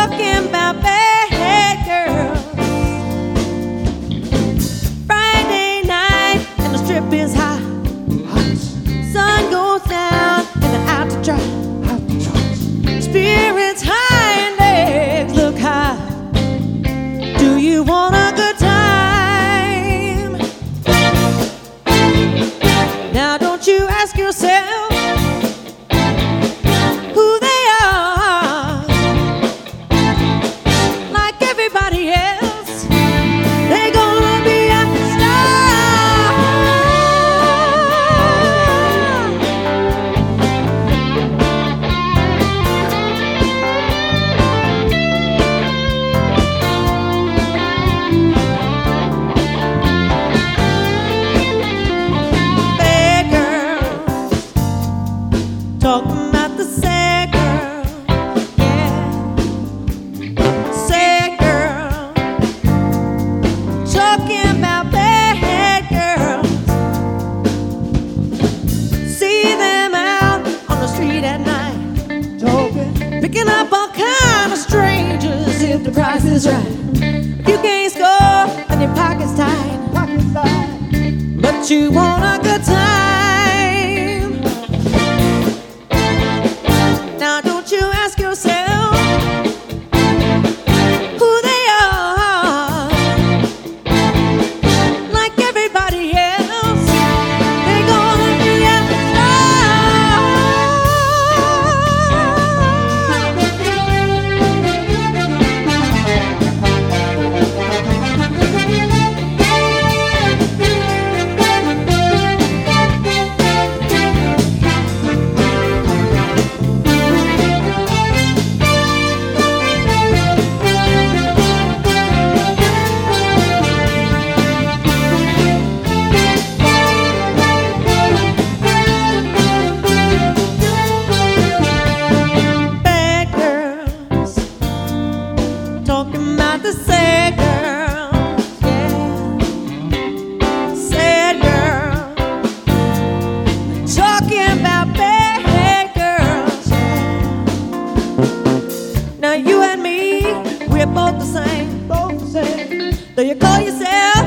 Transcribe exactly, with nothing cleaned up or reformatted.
talking about bad girls. Friday night and the strip is hot. Sun goes down and they're out to dry. Spirits high and legs look high. Do you want a good time? Now don't you ask yourself who they are. Like everybody else, they're gonna be a star. Bad girls talking about the sad girl, yeah. Sad girl talking about bad girls. See them out on the street at night, talking, picking up all kind of strangers if the price is right. If you can't score, then your pocket's tight. But you want a good time. Now don't you ask yourself who they are. Like everybody else, they're gonna be a bad girls talking about the sad girls, yeah. Sad girl talking about bad girls, yeah. Now you and me, we're both the same, both the same. Though you call yourself